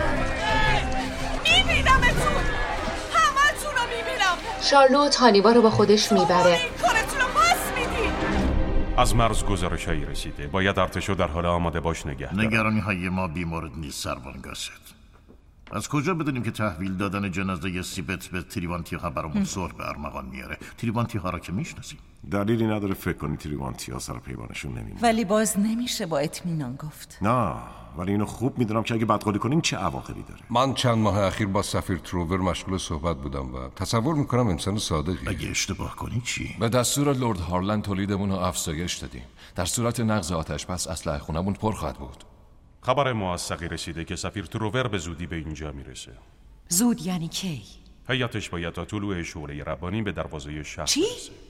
میبینمتون، همه تون رو میبینم. شارلوت هانیبا رو با خودش میبره. این کارتون رو پس میدین. از مرز گزارشایی رسیده، باید ارتشو در حال آماده باش نگه دارم. نگرانی های ما بیمورد نیست سروان گاست. از کجا بدونیم که تحویل دادن جنازه سیبت به تریوانتی ها برامون سر به ارمغان میاره؟ تریوانتی ها را که میشناسیم. دلیلی نداره فکر کنی تریوانتی ها سر پیمانشون نمیمونه. ولی باز نمیشه با اطمینان گفت. نه، ولی اینو خوب میدونم که اگه بدقولی کنیم چه عواقبی داره. من چند ماه اخیر با سفیر تروور مشغول صحبت بودم و تصور میکنم انسان صادقی. اگه اشتباه کنی چی؟ به دستور لرد هارلند تولیدمون رو افزایش دادیم. در صورت نقض آتش بس اسلحه خونمون پر خواهد بود. خبر موثقی رسیده که سفیر تروور به زودی به اینجا میرسه. زود یعنی کی؟ هیاتش باید تا طلوع شعله ربانی به دروازه شهر چی؟ برسه.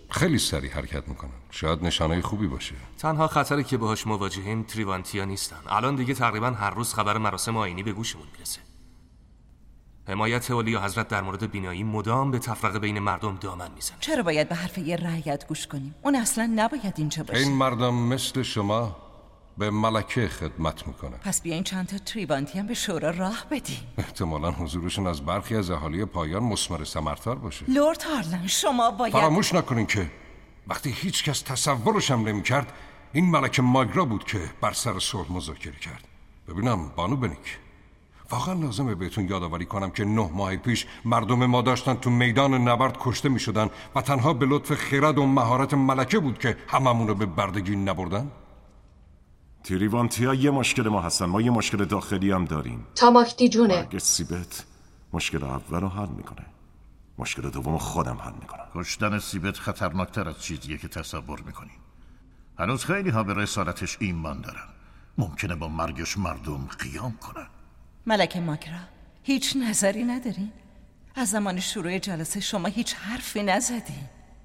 خیلی سریع حرکت میکنن. شاید نشانه خوبی باشه. تنها خطری که باهاش مواجهیم تریوانتیا نیستن. الان دیگه تقریبا هر روز خبر مراسم آیینی به گوشمون میرسه. حمایت اولیا حضرت در مورد بینایی مدام به تفرقه بین مردم دامن میزنه. چرا باید به حرف یه رعیت گوش کنیم؟ اون اصلا نباید اینجا باشه. این مردم مثل شما به ملکه خدمت میکنه. پس بیاین چند تا تریوانتی هم به شورا راه بدیم. احتمالاً حضورشون از برخی از اهالی پایان مثمر ثمرتر باشه. لرد هارلن شما باید فراموش نکنین که وقتی هیچ کس تصورش هم نمی‌کرد این ملکه ماگرا بود که بر سر صلح مذاکره کرد. ببینم بانو بنیک، واقعا لازمه بهتون یادآوری کنم که 9 ماه پیش مردم ما داشتن تو میدان نبرد کشته می‌شدن و تنها به لطف خرد و مهارت ملکه بود که هممون رو به بردگی نبردن؟ تریوانتیا یه مشکل ما هستن، ما یه مشکل داخلی هم داریم. تاماکتی جونه. مرگ سیبت مشکل اول رو حل میکنه، مشکل دوم خودم حل میکنم. کشتن سیبت خطرناکتر از چیزیه که تصور میکنی. هنوز خیلی ها به رسالتش ایمان دارن. ممکنه با مرگش مردم قیام کنن. ملکه ماگرا هیچ نظری ندارین؟ از زمان شروع جلسه شما هیچ حرفی نزدین.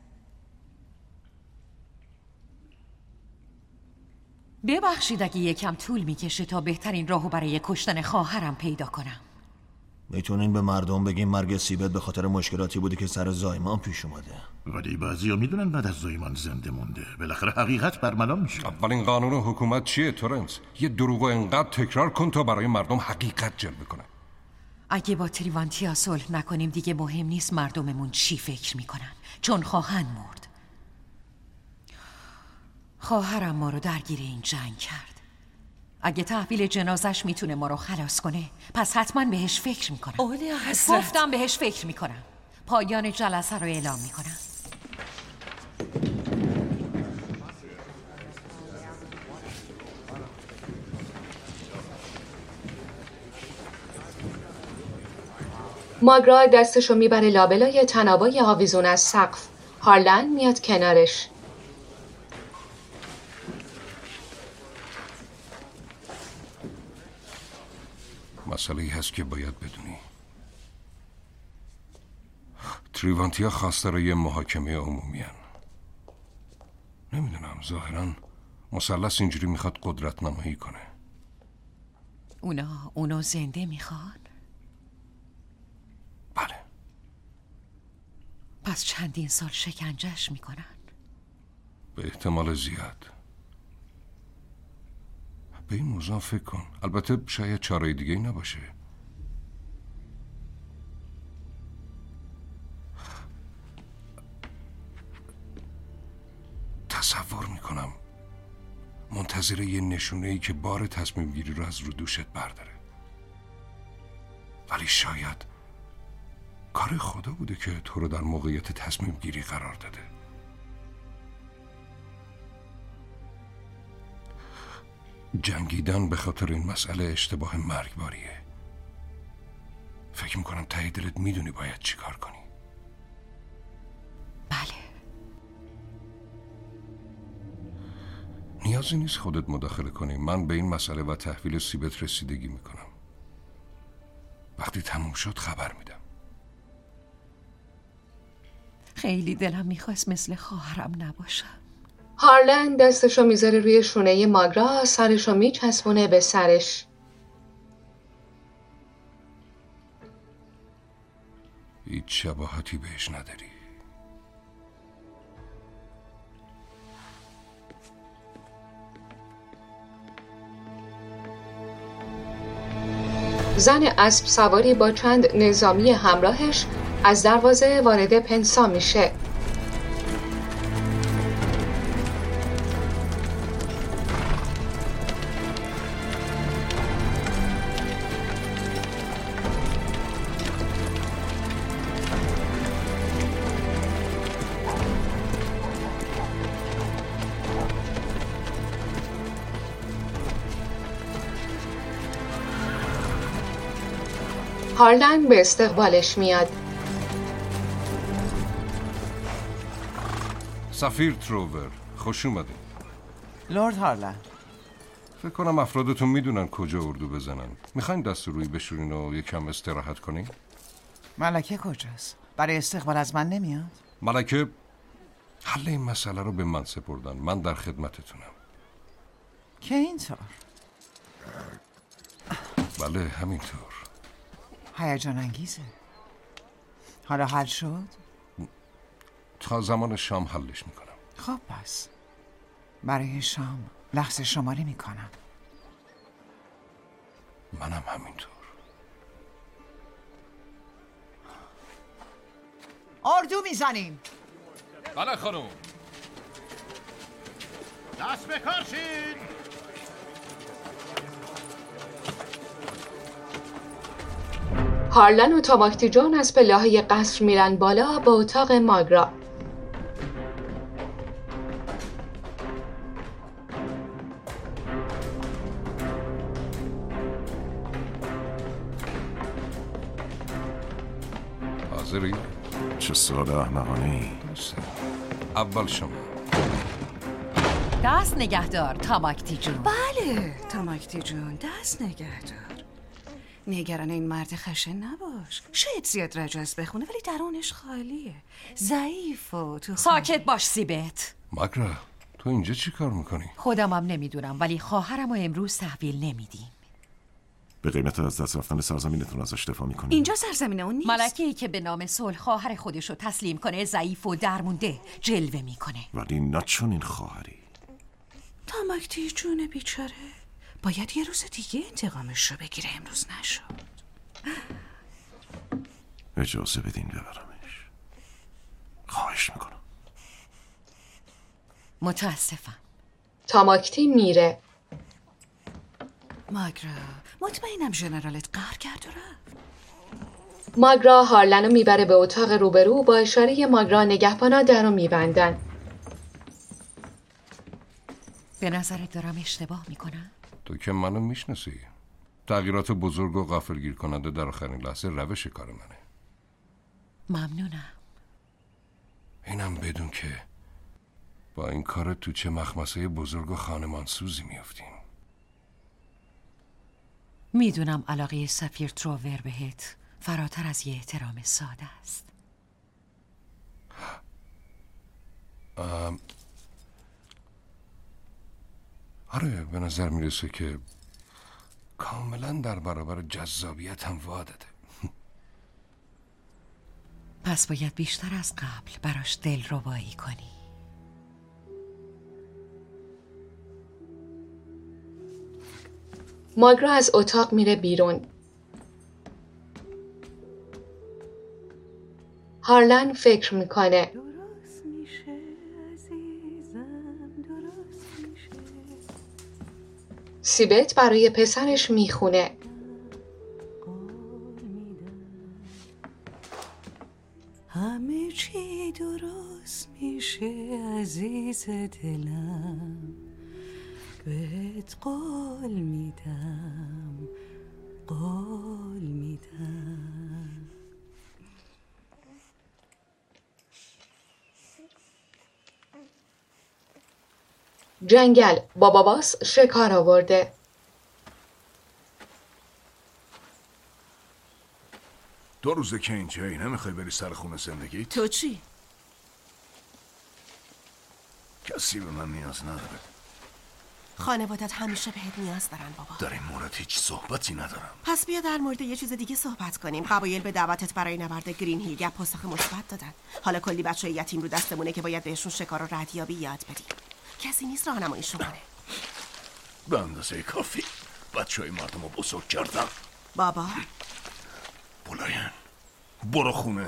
ببخشید اگه یکم طول میکشه تا بهترین راهو برای کشتن خواهرم پیدا کنم. میتونین به مردم بگین مرگ سیبت به خاطر مشکلاتی بوده که سر زایمان پیش اومده. ولی بعضیا میدونن بعد از زایمان زنده مونده. بالاخره حقیقت برملا میشه. اولین قانون حکومت چیه تورنس؟ یه دروغو انقدر تکرار کن تا برای مردم حقیقت جلوه کنه. اگه با تریوانتیا صلح نکنیم دیگه مهم نیست مردممون چی فکر میکنن، چون خواهند مرد. خواهرم ما رو درگیر این جنگ کرد. اگه تحویل جنازش میتونه ما رو خلاص کنه پس حتما بهش فکر میکنم. اولیا حضرت، گفتم بهش فکر میکنم. پایان جلسه رو اعلام میکنم. ماگرا دستشو میبره لابلای تنابای آویزون از سقف. هارلن میاد کنارش. مسئله‌ای هست که باید بدونی. تریوانتیا خواستار یه محاکمه عمومی هن. نمیدونم، ظاهراً مثلث اینجوری میخواد قدرت نمایی کنه. اونو زنده میخوان؟ بله. پس چندین سال شکنجهش میکنن؟ به احتمال زیاد. به این موضوع فکر کن. البته شاید چاره دیگه ای نباشه. تصور میکنم منتظر یه نشونه‌ای که بار تصمیم گیری رو از رو دوشت برداره. ولی شاید کار خدا بوده که تو رو در موقعیت تصمیم گیری قرار داده. جنگیدن به خاطر این مسئله اشتباه مرگباریه. فکر میکنم ته دلت میدونی باید چی کار کنی. بله. نیازی نیست خودت مداخله کنی. من به این مسئله و تحویل سیبت رسیدگی میکنم. وقتی تموم شد خبر میدم. خیلی دلم میخواست مثل خواهرم نباشم. هارلن دستشو میذاره روی شونه ماگرا، سرشو میچسبونه به سرش. هیچ شباهتی بهش نداری. زن اسب سواری با چند نظامی همراهش از دروازه وارد پنسا میشه. هارلن به استقبالش میاد. سفیر تروور، خوش اومدید. لورد هارلن، فکر کنم افرادتون میدونن کجا اردو بزنن. میخواین دست روی بشورین و یکم استراحت کنین؟ ملکه کجاست؟ برای استقبال از من نمیاد؟ ملکه حل این مسئله رو به من سپردن. من در خدمتتونم. که اینطور؟ بله همینطور. هیجان انگیزه. حالا حل شد؟ تا زمان شام حلش میکنم. خب پس برای شام لحظه شماری میکنم. منم همینطور. اردو میزنیم. بله خانم. دست به کار شید. هارلن و تاماکتی جان از پله‌های قصر میرن بالا با اتاق ماگرا. حاضری؟ چه سوال احمقانه‌ای. اول شما. دست نگهدار تاماکتی جون. بله تاماکتی جون، دست نگهدار. نگران این مرد خشن نباش. شاید زیاد رجز بخونه ولی درونش خالیه. ضعیف و تو ساکت باش سیبت. ماگرا تو اینجا چی کار میکنی؟ خودمم نمیدونم ولی خواهرم رو امروز تحویل نمیدیم. به قیمت از دست رفتن سرزمینتون ازش دفاع میکنی؟ اینجا سرزمین اون نیست. ملکه‌ای که به نام صلح خواهر خودش رو تسلیم کنه ضعیف و درمونده جلوه میکنه. ولی نه چون این خواهری. تاماکتی جون بیچاره باید یه روز دیگه انتقامش رو بگیره، امروز نشد. اجازه بدین ببرمش. خواهش میکنم. متاسفم. تاماکتی میره. ماگرا مطمئنم ژنرالت قهر کرد و رفت. ماگرا هارلن رو میبره به اتاق روبرو. با اشاره ماگرا نگهبانا در رو میبندن. به نظرت دارم اشتباه میکنم؟ تو که منو میشناسی. تغییرات بزرگ و غافلگیر کننده در آخرین لحظه روش کار منه. ممنونم. اینم بدون که با این کار تو چه مخمسه بزرگ و خانمانسوزی میافتیم. میدونم علاقه سفیر تروور بهت فراتر از یه احترام ساده است. آره به نظر میرسه که کاملا در برابر جذابیت هم وادده. پس باید بیشتر از قبل براش دلربایی کنی. ماگرا از اتاق میره بیرون. هارلن فکر میکنه. سیبت برای پسرش میخونه. همه چی درست میشه عزیز دلم، بهت قول میدم، قول میدم. جنگل بابا باس شکار آورده. دو روزه که اینجایی، نمیخوای بری سر خونه زندگی؟ تو چی؟ کسی به من نیاز نداره. خانوادت همیشه بهت نیاز دارن بابا. در این مورد هیچ صحبتی ندارم. پس بیا در مورد یه چیز دیگه صحبت کنیم. قبایل به دعوتت برای نبرد گرین هیل گپ پاسخ مثبت دادن. حالا کلی بچه یتیم رو دستمونه که باید بهشون شکار و ردیابی یاد بدیم. کسی نیست راهنماییشون کنه. به اندازه کافی بچه‌های مردم رو بزرگ کردم. بابا بولاین برو خونه.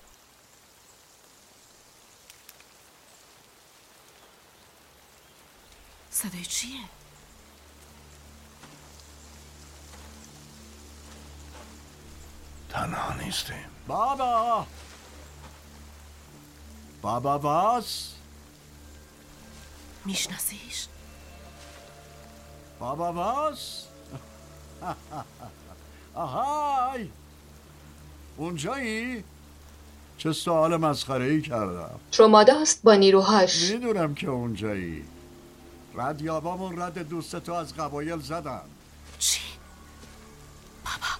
صدای چیه؟ تنها نیستیم. بابا بابا باس میشناسیش؟ بابا باس آهای اونجایی؟ چه سوال مسخره‌ای کردم. تروماداست با نیروهاش. میدونم که اونجایی. ردیابامون رد دوستتو از قبایل زدن. چی؟ بابا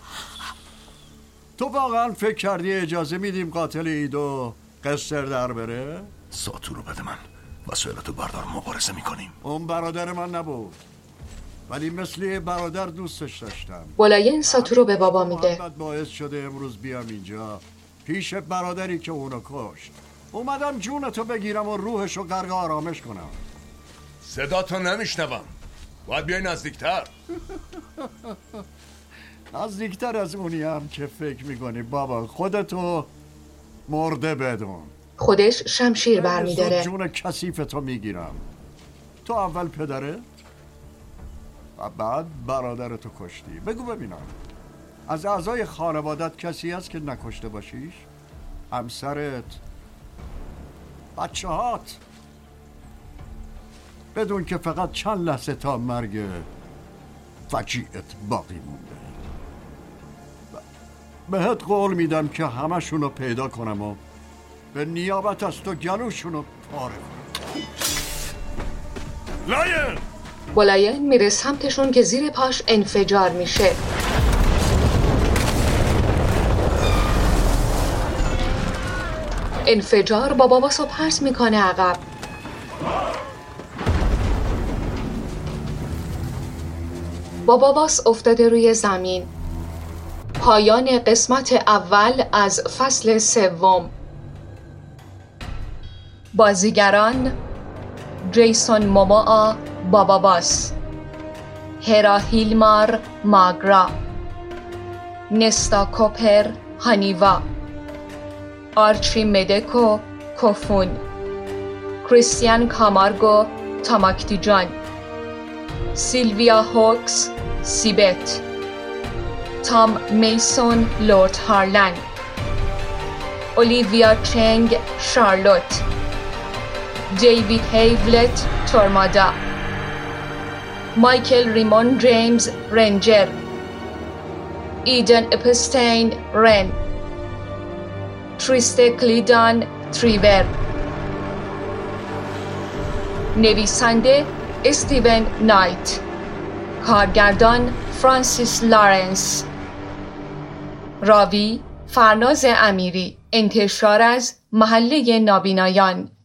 تو واقعا فکر کردی اجازه میدیم قاتل ایدو قصر در بره؟ ساتور رو بده من. وسایلتو بردار مبارزه میکنیم. اون برادر من نبود، ولی مثل برادر دوستش داشتم. ولاین ساتورو به بابا میگه محمد باعث شده امروز بیام اینجا پیش برادری که اونو کشت. اومدم جونتو بگیرم و روحشو غرق آرامش کنم. صداتو نمیشنوم. باید بیای نزدیکتر. نزدیکتر از اونی هم که فکر میکنی بابا. خودتو مرده بدون. خودش شمشیر برمیداره. جون کثیفتو میگیرم. تو اول پدره و بعد برادرتو کشتی. بگو ببینم از اعضای خانوادت کسی هست که نکشته باشیش؟ همسرت؟ بچه هات؟ بدون که فقط چند لحظه تا مرگ فجیعت باقی مونده. بهت قول میدم که همشونو پیدا کنم و به نیابت از تو گلوشونو پاره کنم. لاین! ولاین میره سمتشون که زیر پاش انفجار میشه. انفجار بابا واسو پرس میکنه عقب. بابا واس افتاده روی زمین. پایان قسمت اول از فصل 3. بازیگران: جیسون موموآ بابا واس، هرا هیلمار ماگرا، نستا کوپر هانیوا، آرچی مدکو کوفون، کریستیان کامارگو تاماکتیجان، سیلویا هوکس سیبت، تام میسون لورد هارلن، اولیویا چنگ شارلوت، دیوید هیولت تورمادا، مایکل ریمون جیمز رنجر، ایدن اپستین رن، تریست کلیدان تریور. نویسنده استیون نایت، کارگردان فرانسیس لارنس، راوی فرناز امیری، انتشار از محله نابینایان.